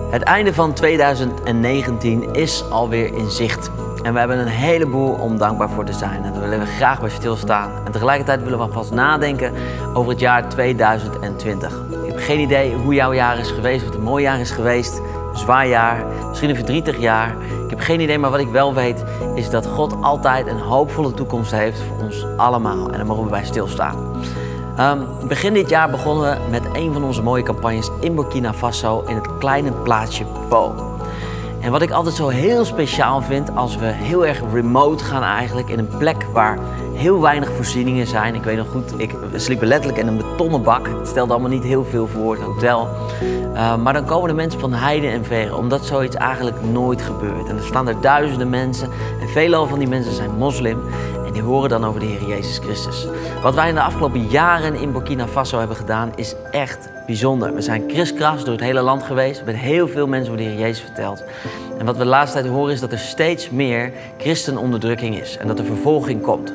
Het einde van 2019 is alweer in zicht. En we hebben een heleboel om dankbaar voor te zijn. En daar willen we graag bij stilstaan. En tegelijkertijd willen we alvast nadenken over het jaar 2020. Ik heb geen idee hoe jouw jaar is geweest, of het een mooi jaar is geweest. Een zwaar jaar, misschien een verdrietig jaar. Ik heb geen idee, maar wat ik wel weet is dat God altijd een hoopvolle toekomst heeft voor ons allemaal. En daar mogen we bij stilstaan. Begin dit jaar begonnen we met een van onze mooie campagnes in Burkina Faso in het kleine plaatsje Po. En wat ik altijd zo heel speciaal vind als we heel erg remote gaan eigenlijk in een plek waar heel weinig voorzieningen zijn. Ik weet nog goed, we sliepen letterlijk in een betonnen bak. Het stelde allemaal niet heel veel voor het hotel. Maar dan komen de mensen van heide en verre, omdat zoiets eigenlijk nooit gebeurt. En er staan er duizenden mensen en veelal van die mensen zijn moslim. En die horen dan over de Heer Jezus Christus. Wat wij in de afgelopen jaren in Burkina Faso hebben gedaan is echt bijzonder. We zijn kriskras door het hele land geweest. We hebben heel veel mensen over de Heer Jezus verteld. En wat we de laatste tijd horen is dat er steeds meer christenonderdrukking is. En dat er vervolging komt.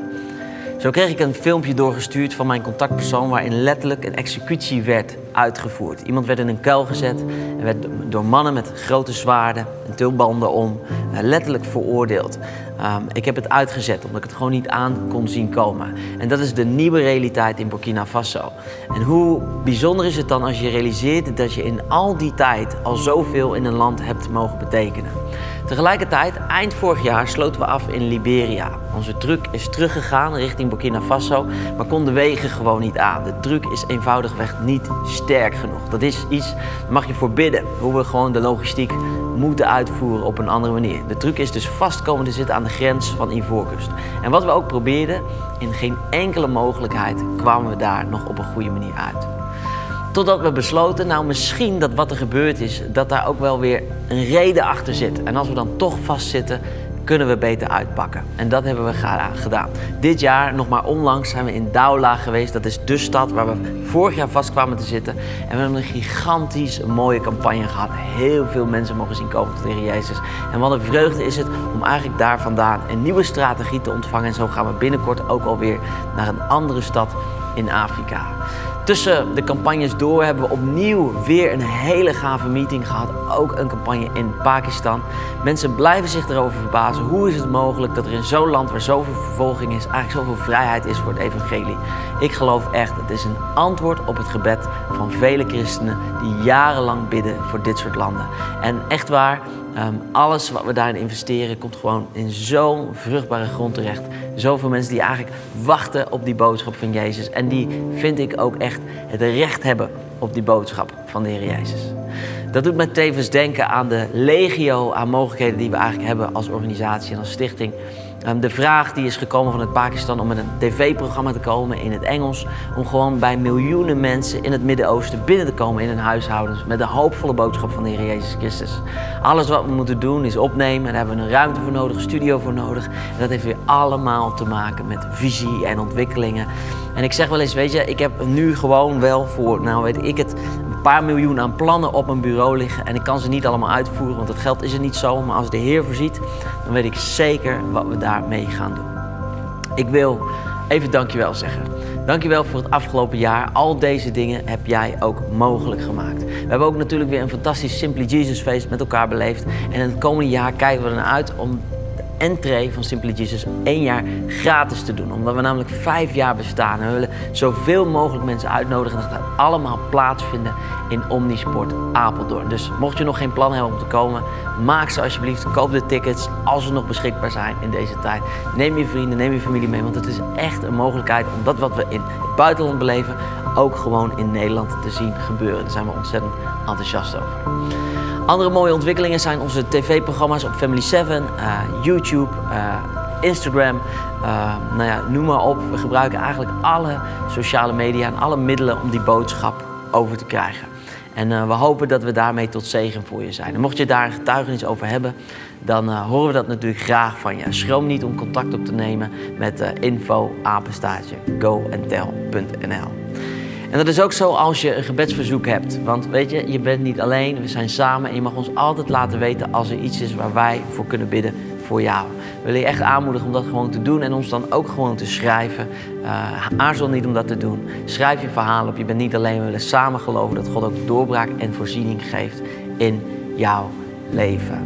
Zo kreeg ik een filmpje doorgestuurd van mijn contactpersoon waarin letterlijk een executie werd uitgevoerd. Iemand werd in een kuil gezet en werd door mannen met grote zwaarden en tulbanden om letterlijk veroordeeld. Ik heb het uitgezet omdat ik het gewoon niet aan kon zien komen. En dat is de nieuwe realiteit in Burkina Faso. En hoe bijzonder is het dan als je realiseert dat je in al die tijd al zoveel in een land hebt mogen betekenen. Tegelijkertijd, eind vorig jaar sloten we af in Liberia. Onze truck is teruggegaan richting Burkina Faso, maar kon de wegen gewoon niet aan. De truck is eenvoudigweg niet sterk genoeg. Dat is iets, daar mag je voor bidden, hoe we gewoon de logistiek moeten uitvoeren op een andere manier. De truck is dus vast komen te zitten aan de grens van Ivoorkust. En wat we ook probeerden, in geen enkele mogelijkheid kwamen we daar nog op een goede manier uit. Totdat we besloten, nou misschien dat wat er gebeurd is, dat daar ook wel weer een reden achter zit. En als we dan toch vastzitten, kunnen we beter uitpakken. En dat hebben we gedaan. Dit jaar, nog maar onlangs, zijn we in Douala geweest. Dat is de stad waar we vorig jaar vast kwamen te zitten. En we hebben een gigantisch mooie campagne gehad. Heel veel mensen mogen zien komen tot de Heer Jezus. En wat een vreugde is het om eigenlijk daar vandaan een nieuwe strategie te ontvangen. En zo gaan we binnenkort ook alweer naar een andere stad in Afrika. Tussen de campagnes door hebben we opnieuw weer een hele gave meeting gehad. Ook een campagne in Pakistan. Mensen blijven zich erover verbazen. Hoe is het mogelijk dat er in zo'n land waar zoveel vervolging is, eigenlijk zoveel vrijheid is voor het evangelie? Ik geloof echt, het is een antwoord op het gebed van vele christenen die jarenlang bidden voor dit soort landen. En echt waar, alles wat we daarin investeren komt gewoon in zo'n vruchtbare grond terecht. Zoveel mensen die eigenlijk wachten op die boodschap van Jezus. En die, vind ik, ook echt het recht hebben op die boodschap van de Heer Jezus. Dat doet mij tevens denken aan de legio aan mogelijkheden die we eigenlijk hebben als organisatie en als stichting. De vraag die is gekomen vanuit Pakistan om met een tv-programma te komen in het Engels. Om gewoon bij miljoenen mensen in het Midden-Oosten binnen te komen in hun huishoudens. Met de hoopvolle boodschap van de Heer Jezus Christus. Alles wat we moeten doen is opnemen. Daar hebben we een ruimte voor nodig, een studio voor nodig. En dat heeft weer allemaal te maken met visie en ontwikkelingen. En ik zeg wel eens, weet je, ik heb nu gewoon wel voor, nou weet ik het, een paar miljoen aan plannen op mijn bureau liggen. En ik kan ze niet allemaal uitvoeren, want het geld is er niet zo. Maar als de Heer voorziet, dan weet ik zeker wat we daarmee gaan doen. Ik wil even dankjewel zeggen. Dankjewel voor het afgelopen jaar. Al deze dingen heb jij ook mogelijk gemaakt. We hebben ook natuurlijk weer een fantastisch Simply Jesus feest met elkaar beleefd. En in het komende jaar kijken we ernaar uit om entree van Simply Jesus 1 jaar gratis te doen. Omdat we namelijk 5 jaar bestaan. En we willen zoveel mogelijk mensen uitnodigen. En dat gaat allemaal plaatsvinden in Omnisport Apeldoorn. Dus mocht je nog geen plan hebben om te komen, maak ze alsjeblieft. Koop de tickets als ze nog beschikbaar zijn in deze tijd. Neem je vrienden, neem je familie mee. Want het is echt een mogelijkheid om dat wat we in het buitenland beleven ook gewoon in Nederland te zien gebeuren. Daar zijn we ontzettend enthousiast over. Andere mooie ontwikkelingen zijn onze tv-programma's op Family 7, YouTube, Instagram, noem maar op. We gebruiken eigenlijk alle sociale media en alle middelen om die boodschap over te krijgen. En we hopen dat we daarmee tot zegen voor je zijn. En mocht je daar een getuigenis over hebben, dan horen we dat natuurlijk graag van je. Schroom niet om contact op te nemen met info@goandtell.nl. En dat is ook zo als je een gebedsverzoek hebt. Want weet je, je bent niet alleen, we zijn samen en je mag ons altijd laten weten als er iets is waar wij voor kunnen bidden voor jou. We willen je echt aanmoedigen om dat gewoon te doen en ons dan ook gewoon te schrijven. Aarzel niet om dat te doen. Schrijf je verhaal op, je bent niet alleen. We willen samen geloven dat God ook doorbraak en voorziening geeft in jouw leven.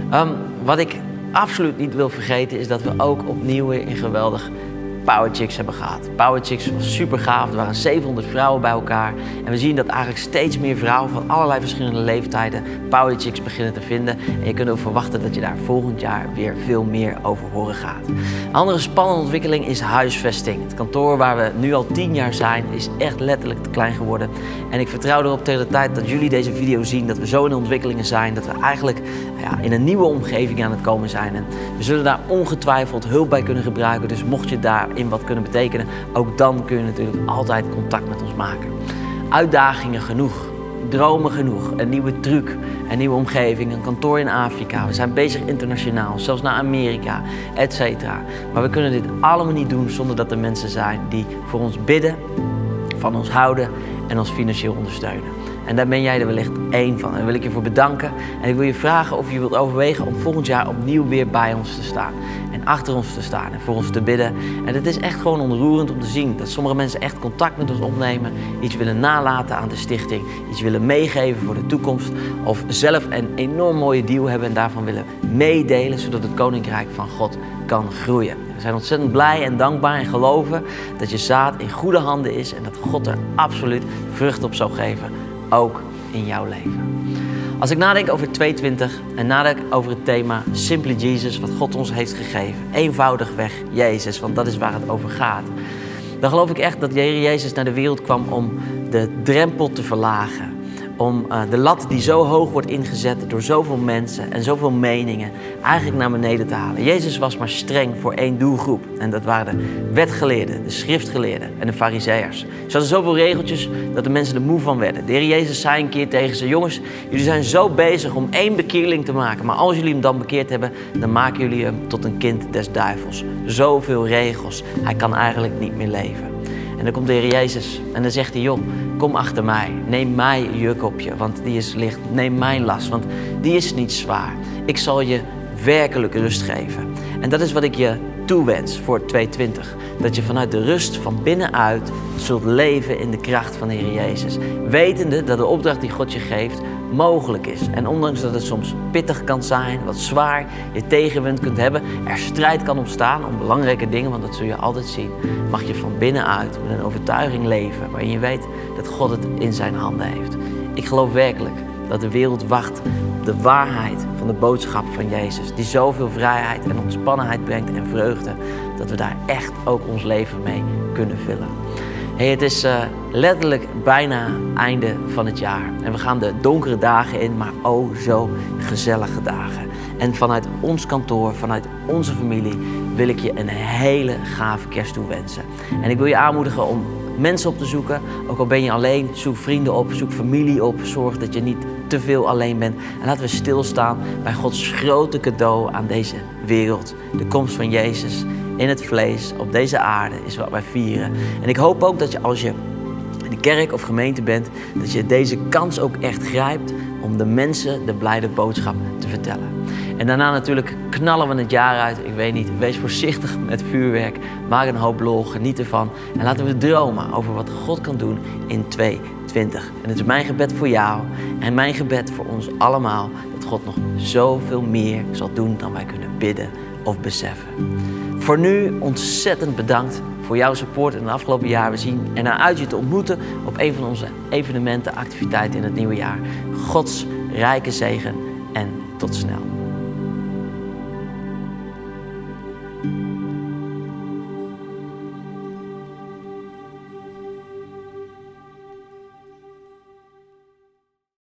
Wat ik absoluut niet wil vergeten is dat we ook opnieuw weer een geweldig Power Chicks hebben gehad. Power Chicks was super gaaf. Er waren 700 vrouwen bij elkaar. En we zien dat eigenlijk steeds meer vrouwen van allerlei verschillende leeftijden Power Chicks beginnen te vinden. En je kunt ook verwachten dat je daar volgend jaar weer veel meer over horen gaat. Een andere spannende ontwikkeling is huisvesting. Het kantoor waar we nu al 10 jaar zijn is echt letterlijk te klein geworden. En ik vertrouw erop tegen de tijd dat jullie deze video zien dat we zo in de ontwikkelingen zijn. Dat we eigenlijk in een nieuwe omgeving aan het komen zijn. En we zullen daar ongetwijfeld hulp bij kunnen gebruiken. Dus mocht je daarin wat kunnen betekenen, ook dan kun je natuurlijk altijd contact met ons maken. Uitdagingen genoeg, dromen genoeg, een nieuwe truc, een nieuwe omgeving, een kantoor in Afrika. We zijn bezig internationaal, zelfs naar Amerika, etc. Maar we kunnen dit allemaal niet doen zonder dat er mensen zijn die voor ons bidden, van ons houden en ons financieel ondersteunen. En daar ben jij er wellicht één van. En daar wil ik je voor bedanken. En ik wil je vragen of je wilt overwegen om volgend jaar opnieuw weer bij ons te staan. En achter ons te staan en voor ons te bidden. En het is echt gewoon ontroerend om te zien dat sommige mensen echt contact met ons opnemen. Iets willen nalaten aan de stichting. Iets willen meegeven voor de toekomst. Of zelf een enorm mooie deal hebben en daarvan willen meedelen. Zodat het Koninkrijk van God kan groeien. We zijn ontzettend blij en dankbaar en geloven dat je zaad in goede handen is. En dat God er absoluut vrucht op zal geven. Ook in jouw leven. Als ik nadenk over 2020 en nadenk over het thema Simply Jesus, wat God ons heeft gegeven. Eenvoudigweg Jezus, want dat is waar het over gaat. Dan geloof ik echt dat de Heer Jezus naar de wereld kwam om de drempel te verlagen. Om de lat die zo hoog wordt ingezet door zoveel mensen en zoveel meningen eigenlijk naar beneden te halen. Jezus was maar streng voor één doelgroep. En dat waren de wetgeleerden, de schriftgeleerden en de farizeeërs. Ze hadden zoveel regeltjes dat de mensen er moe van werden. De Heer Jezus zei een keer tegen ze: jongens, jullie zijn zo bezig om 1 bekeerling te maken. Maar als jullie hem dan bekeerd hebben, dan maken jullie hem tot een kind des duivels. Zoveel regels. Hij kan eigenlijk niet meer leven. En dan komt de Heer Jezus en dan zegt hij: joh, kom achter mij. Neem mijn juk op je, want die is licht. Neem mijn last, want die is niet zwaar. Ik zal je werkelijk rust geven. En dat is wat ik je toewens voor 2020. Dat je vanuit de rust van binnenuit zult leven in de kracht van de Heer Jezus. Wetende dat de opdracht die God je geeft mogelijk is. En ondanks dat het soms pittig kan zijn, wat zwaar, je tegenwind kunt hebben, er strijd kan ontstaan om belangrijke dingen, want dat zul je altijd zien, mag je van binnenuit met een overtuiging leven waarin je weet dat God het in zijn handen heeft. Ik geloof werkelijk dat de wereld wacht op de waarheid van de boodschap van Jezus, die zoveel vrijheid en ontspannenheid brengt en vreugde, dat we daar echt ook ons leven mee kunnen vullen. Hey, het is letterlijk bijna einde van het jaar. En we gaan de donkere dagen in, maar oh zo gezellige dagen. En vanuit ons kantoor, vanuit onze familie, wil ik je een hele gave kerst toewensen. En ik wil je aanmoedigen om mensen op te zoeken. Ook al ben je alleen, zoek vrienden op, zoek familie op. Zorg dat je niet te veel alleen bent. En laten we stilstaan bij Gods grote cadeau aan deze wereld. De komst van Jezus in het vlees, op deze aarde, is wat wij vieren. En ik hoop ook dat je, als je in de kerk of gemeente bent, dat je deze kans ook echt grijpt om de mensen de blijde boodschap te vertellen. En daarna natuurlijk knallen we het jaar uit. Ik weet niet, wees voorzichtig met vuurwerk. Maak een hoop lol, geniet ervan. En laten we dromen over wat God kan doen in 2020. En het is mijn gebed voor jou en mijn gebed voor ons allemaal, dat God nog zoveel meer zal doen dan wij kunnen bidden of beseffen. Voor nu ontzettend bedankt voor jouw support in het afgelopen jaar. We zien ernaar uit je te ontmoeten op een van onze evenementen, activiteiten in het nieuwe jaar. Gods rijke zegen en tot snel.